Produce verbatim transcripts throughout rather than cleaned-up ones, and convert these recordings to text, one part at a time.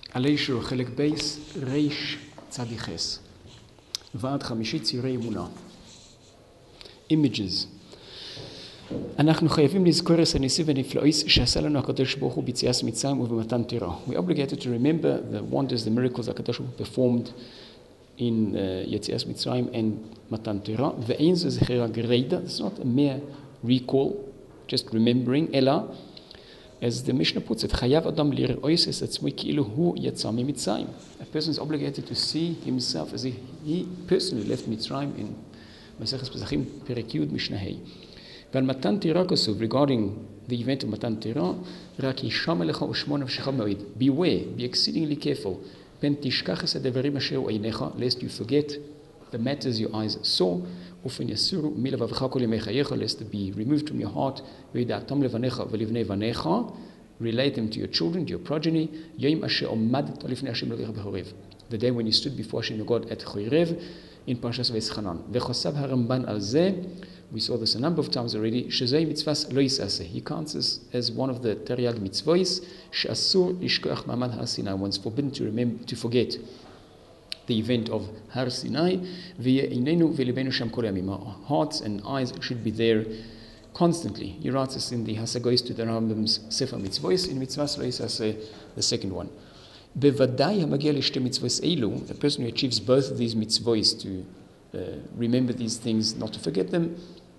עלי שור חלק בייס, ריש צדיחס. ועד חמישי ציורי אמונה. Images. אנחנו חייבים לזכור את הניסים והנפלאות שעשה לנו הקדוש ברוך הוא ביציאת מצרים ובמתן תורה. We obligated to remember the wonders, the miracles הקדוש ברוך הוא performed in uh, יציאת מצרים and מתן תורה. ואין זה זכירה גרידה, it's not a mere recall, just remembering, אלא, as the Mishnah puts it, חייב אדם לראות את עצמו כאילו הוא יצא ממצרים. A person is obligated to see himself as if he personally left מצרים in מסכת פסחים פרק י' משנה ה'. ועל מתן תורה כתוב, regarding the event of מתן תורה, רק הישמע לך ושמור נפשך מאוד. Beware, be exceedingly careful. פן תשכח את הדברים אשר עיניך, lest you forget the matters your eyes saw, ופן יסורו מלבבך כל ימי חייך, lest it be removed from your heart, וידעתם לבניך ולבני בניך, relate them to your children, to your progeny, יום אשר עמדת לפני השם אלוהיך בחורב. The day when you stood before Hashem your God at חורב, in Parshas Vayischanan. וחוסב הרמב"ן על זה, we saw this a number of times already, שזוהי מצווה לא יסעשה. He counts this as one of the תרי"ג מצוות, שאסור לשכוח מעמד הר סיני. One's forbidden to remember, to forget the event of הר סיני, ויהיה עינינו וליבנו שם כל הימים. Our hearts and eyes should be there constantly. He writes this in the Hasagos to the Rambam's Sefer Mitzvos, in מצווה לא יסעשה, the second one. בוודאי המגיע לשתי מצוות אלו, a person who achieves both of these mitzvahs to uh, remember these things, not to forget them,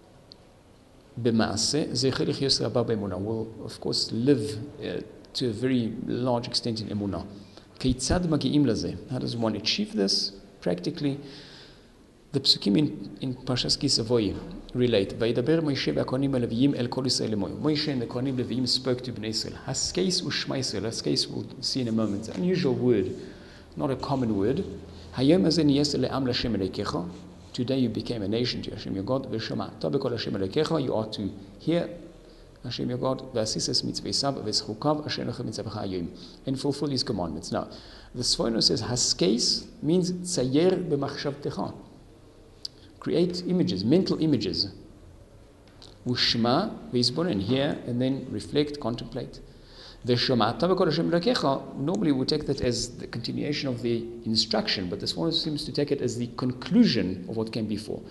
במעשה, זכה לחיות רבה באמונה, will of course live uh, to a very large extent in אמונה. כיצד מגיעים לזה? How does one achieve this? Practically, the psukim in, in Parshas Ki Savo relate. וידבר מוישה והכהנים הלוויים אל כל ישראל לאמור. Moshe and the כהנים הלוויים spoke to Bnei Israel. הסקייס ושמע ישראל. הסקייס we'll see in a moment. It's an unusual word, not a common word. היום הזה נהיית לעם להשם אלוקיך. Today you became a nation to Hashem your God. ושמעת בכל השם אלוקיך. You are to hear Hashem your God. ועשית את מצוותיו וזכוקיו אשר לכם מצווך היום. And fulfill his commandments. Now, the Sforno says הסקייס means צייר במחשבתך. Create images, mental images. Ushma, v'izbonen, hear, and then reflect, contemplate. V'shomata v'kol Hashem Elokecha, normally we take that as the continuation of the instruction, but this one seems to take it as the conclusion of what came before.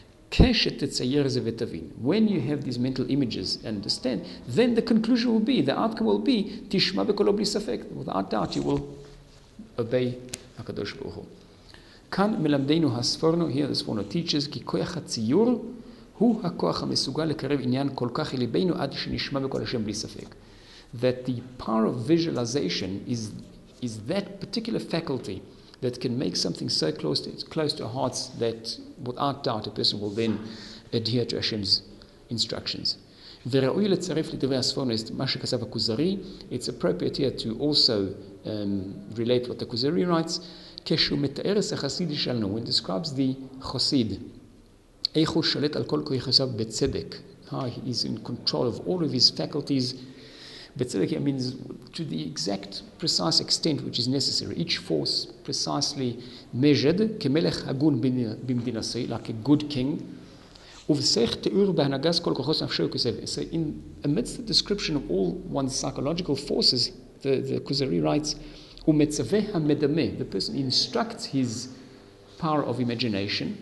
When you have these mental images and understand, then the conclusion will be, the outcome will be, Tishma v'kol bli safek. Without doubt, you will obey HaKadosh Baruch Hu. כאן מלמדנו הספורנו, here the Sforno teaches, כי כוח הציור הוא הכוח המסוגל לקרב עניין כל כך אל ליבנו עד שנשמע בכל השם בלי ספק. That the power of visualization is, is that particular faculty that can make something so close to, close to our hearts that without doubt a person will then adhere to Hashem's instructions. וראוי לצרף לדברי הספורנו את מה שכתב הכוזרי. It's appropriate here to also um, relate what the Kuzari writes. כשהוא מתאר את החסידי שלנו, when describes the חסיד, איך הוא שולט על כל כוחותיו בצדק, how he is in control of all of his faculties, בצדק it means to the exact precise extent which is necessary, each force precisely measured, כמלך הגון במדינתו, like a good king, ובצריך תיאור בהנהגת כל כוחות נפשו כסב. So in amidst the description of all one's psychological forces, the, the Kuzari writes, the person instructs his power of imagination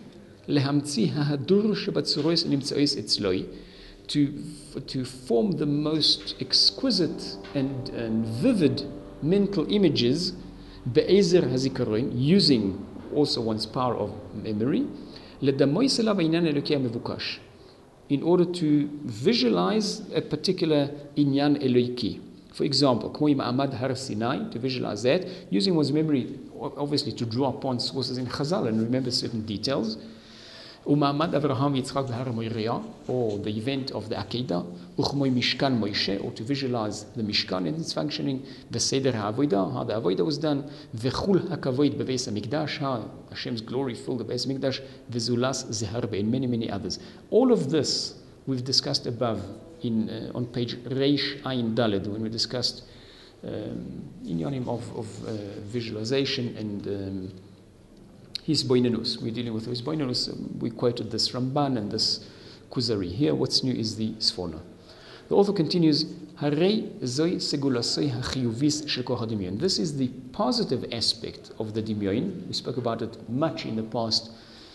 to, to form the most exquisite and, and vivid mental images using also one's power of memory in order to visualize a particular inyan eloiki. For example, to visualize that, using one's memory, obviously, to draw upon sources in Chazal and remember certain details. Or the event of the Akedah, or to visualize the Mishkan and its functioning, the Seder HaAvodah, how the Avodah was done, how Hashem's glory filled the Beis Mikdash, and many, many others. All of this we've discussed above. In, uh, on page Reish Ayin Daled, when we discussed um, inyanim of, of uh, visualization and um, his boinanus. We're dealing with his boinanus. Um, we quoted this Ramban and this Kuzari. Here, what's new is the Sforno. The author continues, הרי זוהי סגולתו החיובית של כוח הדמיון. This is the positive aspect of the דמיון. We spoke about it much in the past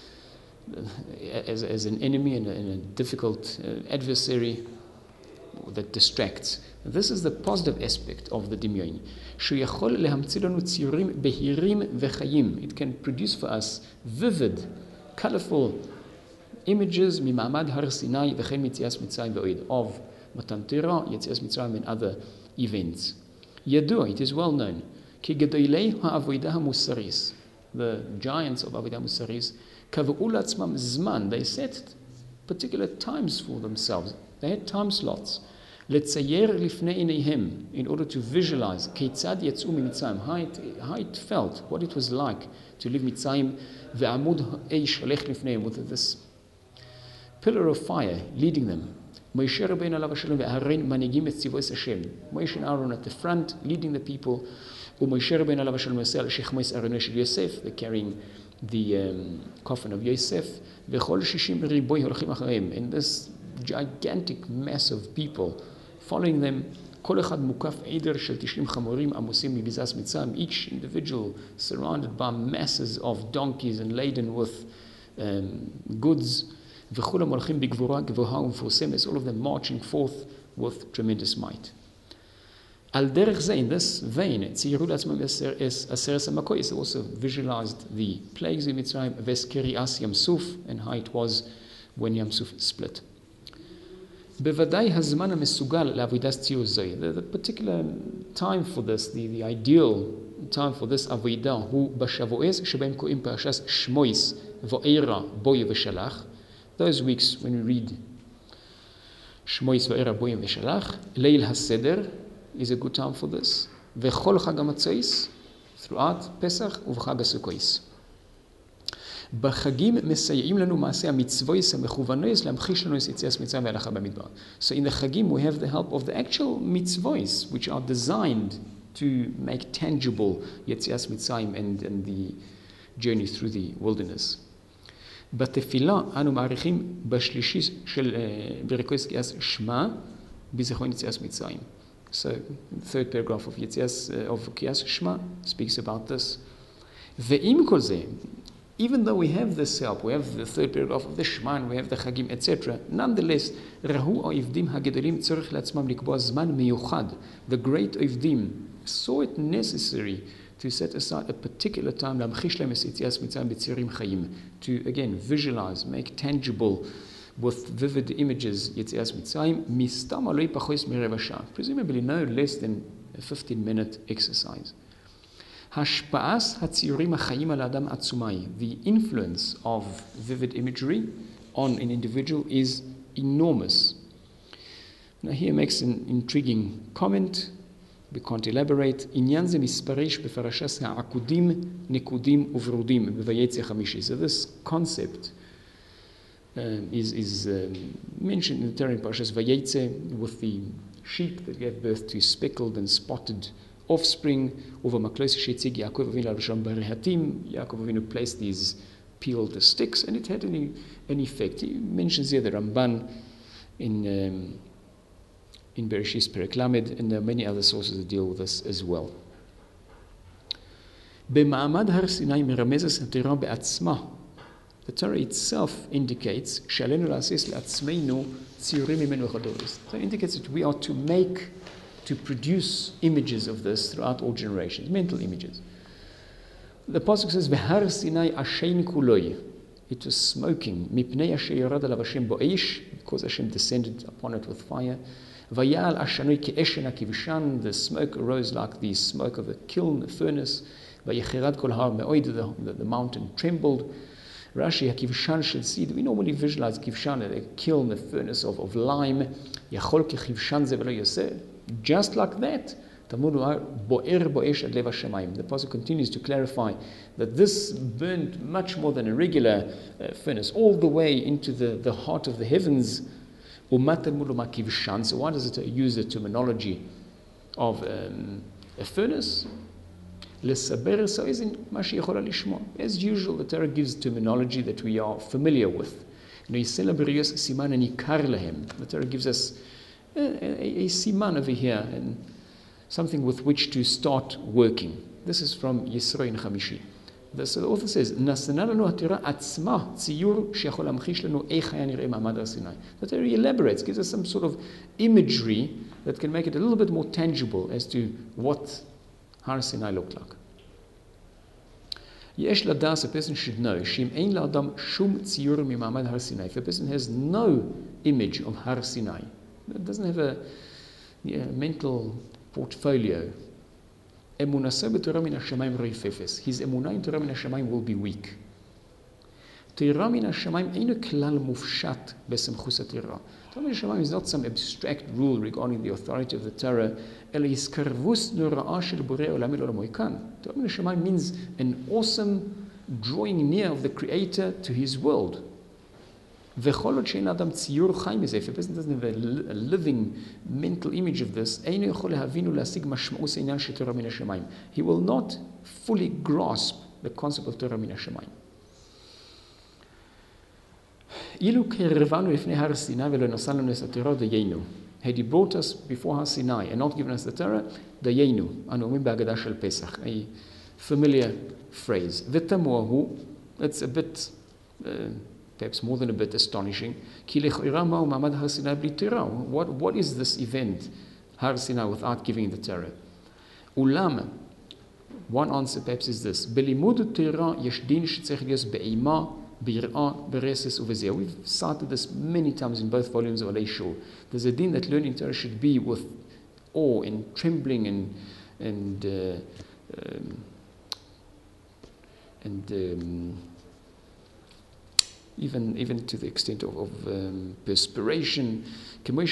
as, as an enemy and a, and a difficult uh, adversary that distracts. This is the positive aspect of the דמיון. שהוא יכול להמציא לנו ציורים בהירים וחיים. It can produce for us vivid, colorful images ממעמד הר סיני וכן מיציאת מצרים ועוד. Of מתן תורה, יציאת מצרים and other events. ידוע, it is well known, כי גדולי העבודה המוסרית, the giants of העבודה המוסרית, קבעו לעצמם זמן, they set particular times for themselves. They had time slots. לצייר לפני עיניהם, in order to visualize, כיצד יצאו ממצרים, how it, how it felt, what it was like to live מצרים, ועמוד האש הולך לפניהם, with this pillar of fire leading them. Moshe Rabbeinu alav hashalom ve'Aaron manigim et tzivos Hashem. Moshe and Aaron at the front, leading the people. Moshe Rabbeinu alav hashalom yosel shechmos Aaron shel Yosef, they're carrying the um, coffin of Yosef. V'chol shishim riboy holchim achareim. And this gigantic mass of people following them. Kol echad mukaf eder shel tishrim chamorim amusim mibizas mitzrayim. Each individual surrounded by masses of donkeys and laden with um, goods. All of them marching forth with tremendous might. In this vein, they also visualized the plagues in Mitzrayim, and how it was when Yam Suf split. The, the particular time for this, the, the ideal time for this avodah, hu b'shavuos shebem koim parashas Shmois v'eira boy v'shalach. Those weeks when we read Shmois v'eira boy v'shalach, Leil HaSeder is a good time for this. V'chol Chag HaMatzos, throughout Pesach uv'Chag HaSukkos. בחגים מסייעים לנו מעשי המצוות המכוונות להמחיש לנו את יציאת מצרים והלכה במדבר. So in the Chagim we have the help of the actual mitzvot which are designed to make tangible יציאת מצרים and, and the journey through the wilderness. בתפילה אנו מעריכים בשלישי של ברכות קריאת שמע בזיכרון יציאת מצרים. So the third paragraph of יציאת of קריאת שמע speaks about this. ועם כל זה, even though we have this help, we have the third paragraph of the Shema, we have the Chagim, et cetera. Nonetheless, ראו האויבדים הגדולים צורך לעצמם לקבוע זמן מיוחד. The great אויבדים saw it necessary to set aside a particular time להמחיש להם את יציאת מצרים בציורים חיים. To again visualize, make tangible with vivid images יציאת מצרים. מסתם עלי פחות מרבע שעה. Presumably no less than a fifteen minute exercise. השפעת הציורים החיים על האדם עצומי. The influence of vivid imagery on an individual is enormous. Now here makes an intriguing comment. We can't elaborate. עניין זה מספרש בפרשת העקודים, נקודים וברודים בויצא חמישי. So this concept um, is, is um, mentioned in the Torah in Parashas Vayetze with the sheep that gave birth to speckled and spotted offspring. Over Maklos Shetzig, Yaakov Avinu Rishon Berehatim. Yaakov Avinu placed these peeled sticks, and it had an, an effect. He mentions here the Ramban in um, in Bereshis Perek Lamed, and there are many other sources that deal with this as well. במעמד הר סיני מרמזת התורה בעצמה. The Torah itself indicates שעלינו לעשות לעצמנו ציורים ממנו וחדורס. So it indicates that we are to make, to produce images of this throughout all generations, mental images. The pasuk says, "V'har Sinai ashein kuloi." It was smoking. Mipnei asher yorad alav Hashem bo'esh, because Hashem descended upon it with fire. Vayal ashanoi ke'eshen hakivshan. The smoke arose like the smoke of a kiln, a furnace. Vayechirad kol har me'oid. The the mountain trembled. Rashi hakivshan shel seed. We normally visualize kivshan, a kiln, a furnace of, of lime. Yachol kechivshan ze v'lo yoseh. Just like that, the pasuk continues to clarify that this burned much more than a regular uh, furnace, all the way into the, the heart of the heavens. So why does it use the terminology of um, a furnace? As usual, the Torah gives terminology that we are familiar with. The Torah gives us a, a, a siman over here, and something with which to start working. This is from Yisro in Chamishi. The, so the author says, "Nasana lanu haTorah atzma tziyur sheyachol lamchish lanu eich haya nireh Ma'amad Har Sinai." The Torah elaborates, gives us some sort of imagery that can make it a little bit more tangible as to what Har Sinai looked like. Yesh ladas, a person should know, shim ein la'adam shum tziyur mima'amad Har Sinai. If a person has no image of Har Sinai, doesn't have a yeah, mental portfolio, emunaseh b'Torah min hashamayim reifefes. His emunah in Torah min hashamayim will be weak. Torah min hashamayim einu klal mufshat besemchus haTorah. Torah min hashamayim is not some abstract rule regarding the authority of the Torah. Ela hiskarvus nora'ah shel borei olam el olamo ikan. Torah min hashamayim means an awesome drawing near of the Creator to His world. V'chol od she'ein adam tziyur chai mizeh. If a person doesn't have a, a living mental image of this, einu yachol lehavinu lasig mashma'us einyan shel Torah min hashamayim. He will not fully grasp the concept of Torah min hashamayim. Ilu kervanu lifnei Har Sinai v'lo nasan lanu es haTorah dayenu. Had He brought us before Har Sinai and not given us the Torah, dayenu. Anu omrim b'Haggadah shel Pesach, a familiar phrase. V'tamuahu, it's a bit uh, perhaps more than a bit astonishing. What, what is this event, Har Sinai, without giving the Torah? Ulam, one answer perhaps is this. We've cited this many times in both volumes of Alei Shur. There's a din that learning Torah should be with awe and trembling and and uh, um, and um, even even to the extent of, of um, perspiration. Rav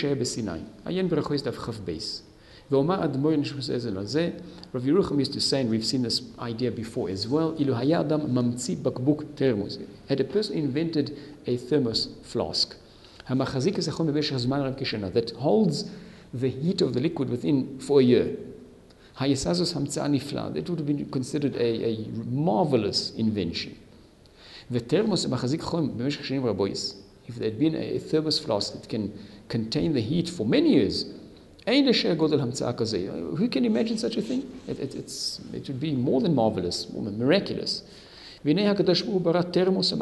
Yerucham used to say, and we've seen this idea before as well, had a person invented a thermos flask that holds the heat of the liquid within for a year, that would have been considered a, a marvelous invention. The thermos machazik chom b'meshech shanim rabois. If there had been a thermos flask that can contain the heat for many years, who can imagine such a thing? It, it, it's, it would be more than marvelous, more than miraculous. Kadosh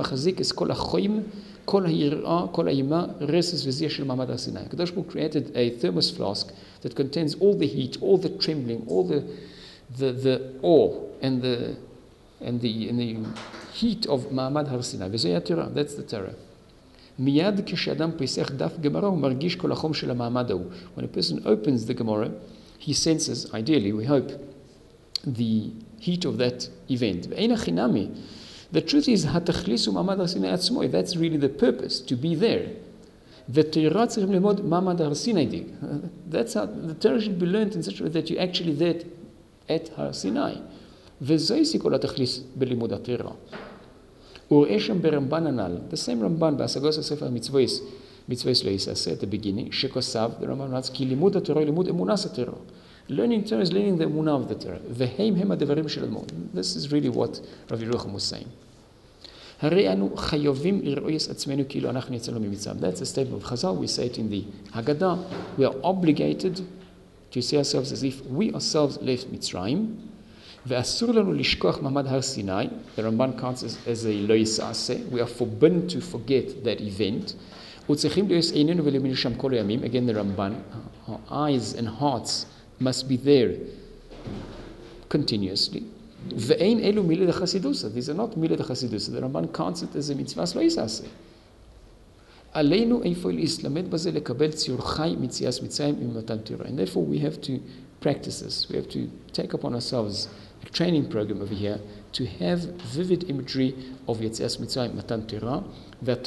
Baruch created a thermos flask that contains all the heat, all the trembling, all the the, the awe and the and the and the heat of Ma'amad Har Sinai. That's the Torah. Miyad kishadam pesach daf Gemara umargish kol hachom shel ha'ma'amad hahu. When a person opens the Gemara, he senses, ideally, we hope, the heat of that event. The truth is, hatachlisu Ma'amad Har Sinai atzmo. That's really the purpose, to be there. The Torah tzrichim lemod Ma'amad Har Sinai dig. That's how the Torah should be learned in such a way that you're actually there at Har Sinai. V'zoisi kol hatachlis belimud haTorah. The same Ramban, B'Asagos HaSefer Mitzvos, Mitzvos Lo Yisaseh, at the beginning, Shekosav, the Ramban writes, Ki limud HaTorah limud emunas HaTorah. Learning Torah is learning the emunah of the Torah. V'heim hem hadevarim shel admor. This is really what Rav Yerucham was saying. Harei anu chayovim lir'oyes atzmenu kilu anachnu yitzalnu mimitzrayim. That's a statement of Chazal. We say it in the Haggadah. We are obligated to see ourselves as if we ourselves left Mitzrayim. Ve'asur lanu lishkoach Ma'amad Har Sinai. The Ramban counts as, as a lo yisaseh. We are forbidden to forget that event. Utzechim le'os einenu ve'le'minu sham kol yamim. Again, the Ramban, our eyes and hearts must be there continuously. Ve'ein elu milei chassidusa. These are not milei chassidusa. The Ramban counts it as a mitzvah lo yisaseh. Aleinu eifo lislamed baze lekabel tziur chai mitzias mitzrayim imatan Torah. And therefore, we have to practice this. We have to take upon ourselves a training program over here to have vivid imagery of Yetzias Mitzrayim Matan Torah. The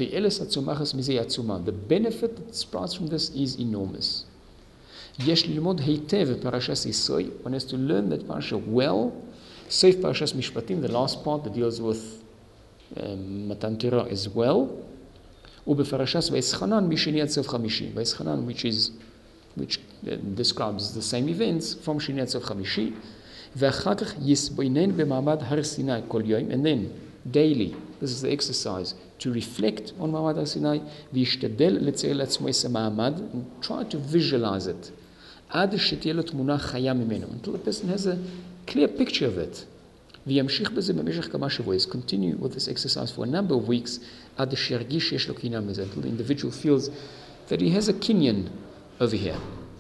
benefit that sprouts from this is enormous. Yesh lilmod heitev parashas Yisro. One has to learn that parasha well. Seif parashas Mishpatim, the last part that deals with um, Matan Torah as well. Ubeparashas Vayeschanan misheni ad sof chamishi. Vayeschanan, which is which uh, describes the same events from Sheni ad sof chamishi. And then daily. This is the exercise, to reflect on Ma'amad Har-Sinai, v'yishtadel letzier la'atzmo es ha'ma'amad, and try to visualize it, ad shetiyeh lo tmuna chaya mimenu, until the person has a clear picture of it. V'yamshich b'zeh b'meshech kama shavuos, continue with this exercise for a number of weeks, ad she'yargish yesh lo kinyan b'zeh, until the individual feels that he has a kinyan over here.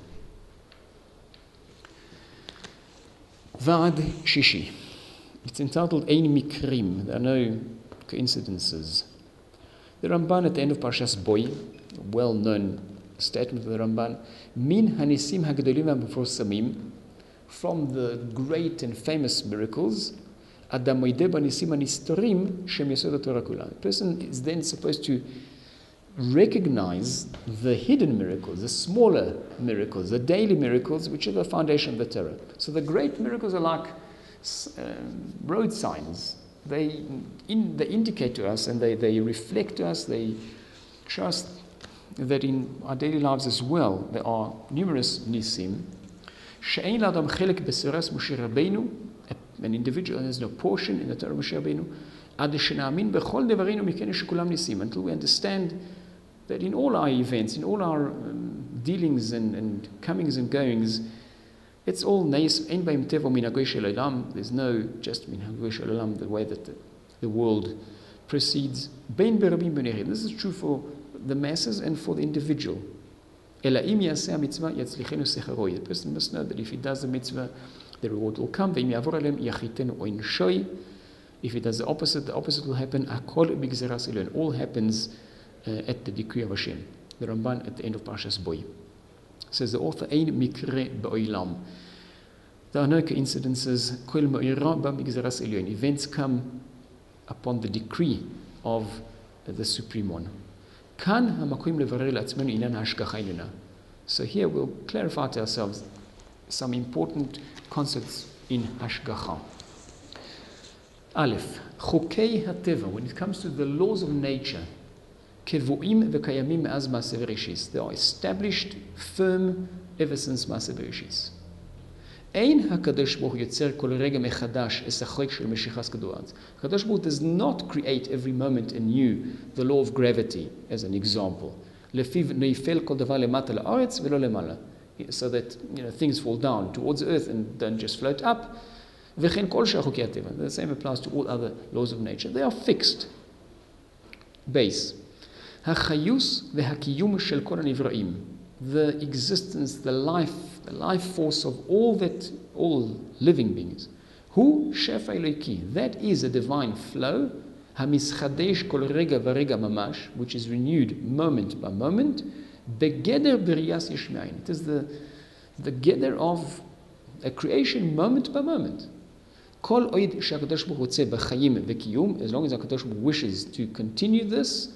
Va'ad shishi. It's entitled Ein Mikrim. There are no coincidences. The Ramban at the end of Parshas Boi, a well-known statement of the Ramban, Min hanisim hagdolim ha'meforsamim, from the great and famous miracles, Adam moideh banisim hanistorim shem yesod haTorah kula. The person is then supposed to recognize the hidden miracles, the smaller miracles, the daily miracles, which are the foundation of the Torah. So the great miracles are like uh, road signs. They, in, they indicate to us and they, they reflect to us, they show us that in our daily lives as well, there are numerous nisim. She'ein l'adam chelek b'seras Moshe Rabbeinu, an individual has no portion in the Torah of Moshe Rabbeinu, ad she'na'amin b'chol devareinu mikenu shekulam nisim, until we understand that in all our events, in all our um, dealings and, and comings and goings, it's all neis, ein b'im tevo minagoi shel olam. There's no just minagoi shel olam, the way that the, the world proceeds. Bein berabim b'neirim. This is true for the masses and for the individual. Ela im yaseh mitzvah yatzlichenu secharo. The person must know that if he does the mitzvah, the reward will come. Ve'im yavor alem yachitenu oin shoi. If he does the opposite, the opposite will happen. Akol b'gzeras elon. All happens Uh, at the decree of Hashem. The Ramban at the end of Parshas Boi says the author, Ein mikre ba'olam. There are no coincidences. Kol ma'ira b'migzeras elyon. Events come upon the decree of uh, the Supreme One. Kan ha'makom levarer la'atzmenu inan ha'ashgacha elona. So here we'll clarify to ourselves some important concepts in hashgacha. Aleph, chokei hateva. When it comes to the laws of nature, they are established, firm, ever since Maaseh Bereshis. Ein HaKadosh Baruch Hu yotzer kol rega mechadash es ha'choik shel meshichas kדור הארץ. HaKadosh Baruch Hu does not create every moment anew the law of gravity, as an example. לפיו נופל כל דבר למטה לארץ ולא למעלה. So that, you know, things fall down towards the earth and don't just float up. וכן כל שאר חוקי הטבע. The same applies to all other laws of nature. They are fixed. Base. החיוס והקיום של כל הנבראים, the existence, the life, the life force of all that, all living beings. הוא שפע אלוקי, that is a divine flow, המסחדש כל רגע ורגע ממש, which is renewed moment by moment, בגדר בריאס יש מאין. It is the, the gather of a creation moment by moment. כל עוד שהקדוש ברוך הוא רוצה בחיים וקיום, as long as הקדוש ברוך הוא wishes to continue this,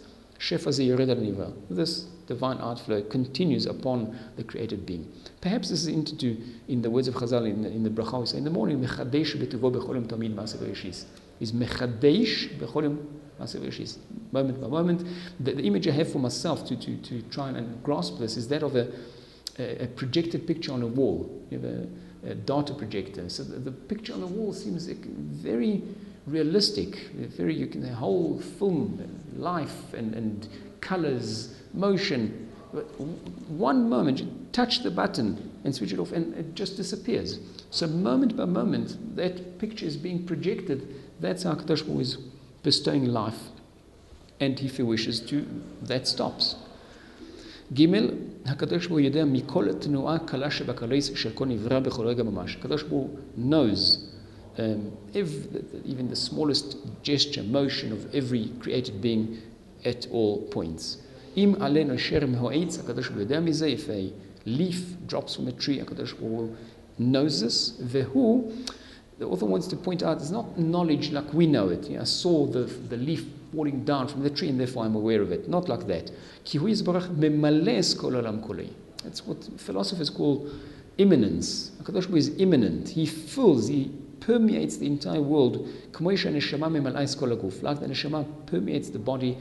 this divine outflow continues upon the created being. Perhaps this is into, in the words of Chazal in the, in the bracha we say in the morning, mechadesh betuvo becholim tamid maaseh bereshis. Is mechadesh becholim maaseh bereshis. Moment by moment. The, the image I have for myself to, to, to try and grasp this is that of a, a, a projected picture on a wall. You have a, a data projector. So the, the picture on the wall seems like very realistic, very, you can, the whole film, life and, and colors, motion. But one moment, you touch the button and switch it off and it just disappears. So moment by moment, that picture is being projected. That's how Kadosh Baruch Hu is bestowing life. And if he wishes to, that stops. Gimel, HaKadosh Baruch Hu yodea mikol tnu'a kala shebakalois shel kol nivra bechol rega mamash. Kadosh Baruch Hu knows Um, if, even the smallest gesture, motion of every created being at all points. Im aleno sherem ho'etz, HaKadosh Baruch Hu yodea mizeh. If a leaf drops from a tree, HaKadosh Baruch Hu knows this. Vehu, the author wants to point out, it's not knowledge like we know it. You know, I saw the, the leaf falling down from the tree and therefore I'm aware of it. Not like that. Ki hu yizbarach memales kol olam kulei. That's what philosophers call immanence. HaKadosh Baruch Hu is immanent. He fills, he permeates the entire world, like the neshama permeates the body.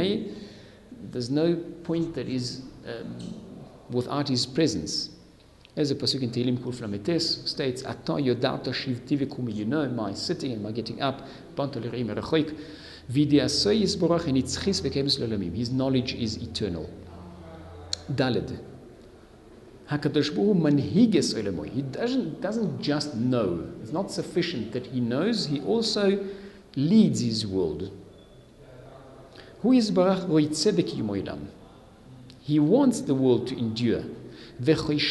There's no point that is um, without his presence. As the pasuk in Tehillim Kuf Lametes states, "Ata yodata shivti v'kumi," you know my sitting and my getting up. Panto l'reim erachoik, v'diasoi yisborach and itzchis v'kemes l'olamim. His knowledge is eternal. Daled. HaKadosh Baruch Hu manhiges olamoi. He doesn't doesn't just know. It's not sufficient that he knows. He also leads his world. Hu yisborach roitze b'kiyum olam. He wants the world to endure. And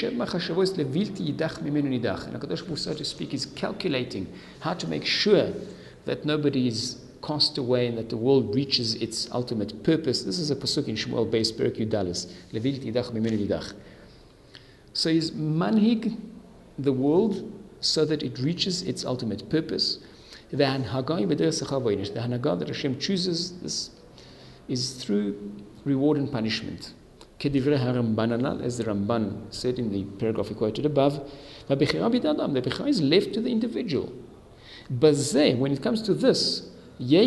HaKadosh Baruch Hu, so to speak, is calculating how to make sure that nobody is cast away and that the world reaches its ultimate purpose. This is a pasuk in Shmuel Beis Perek Yudalis. So he's manhig the world so that it reaches its ultimate purpose. The hanagah that Hashem chooses this is through reward and punishment. Kedivrei HaRamban, as the Ramban said in the paragraph we quoted above, the bechira is left to the individual. But when it comes to this, there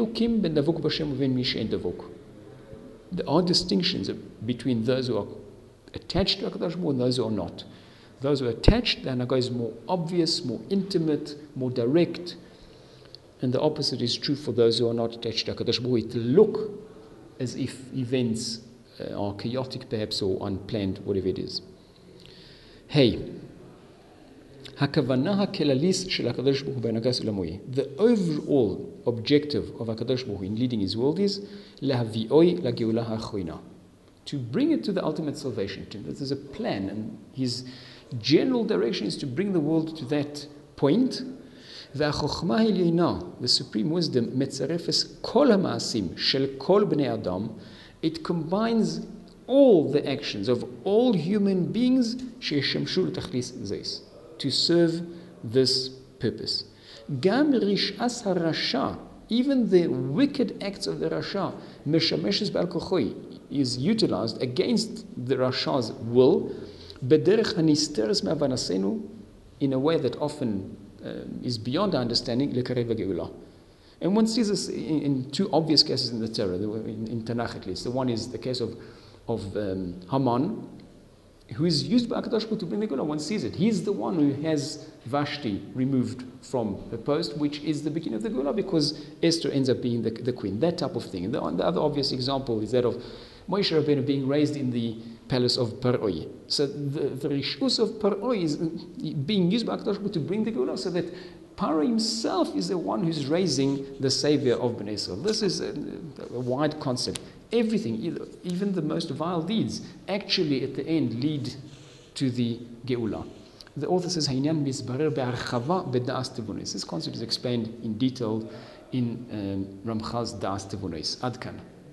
are distinctions between those who are attached to HaKadosh Baruch Hu and those who are not. Those who are attached, the hanagah is more obvious, more intimate, more direct. And the opposite is true for those who are not attached to HaKadosh Baruch Hu. It look as if events uh, are chaotic perhaps or unplanned, whatever it is. Hey. The overall objective of HaKadosh Baruch Hu in leading his world is to bring it to the ultimate salvation. There's a plan, and his general direction is to bring the world to that point. The supreme wisdom, it combines all the actions of all human beings to serve this purpose. Even the wicked acts of the Rasha, is utilized against the Rasha's will, in a way that often uh, is beyond our understanding. And one sees this in, in two obvious cases in the Torah, in, in Tanakh at least. The one is the case of, of um, Haman, who is used by HaKadosh Baruch Hu to bring the Geulah. One sees it. He's the one who has Vashti removed from her post, which is the beginning of the Geulah, because Esther ends up being the, the queen. That type of thing. And the, the other obvious example is that of Moshe Rabbeinu being raised in the palace of Paroi. So the, the Rishus of Paroi is being used by HaKadosh Baruch Hu to bring the Geulah, so that Paro himself is the one who's raising the savior of Bnei Israel. This is a, a wide concept. Everything, even the most vile deeds, actually at the end lead to the Geulah. The author says, this concept is explained in detail in um, Ramchal's Das Tevunos. Adkan.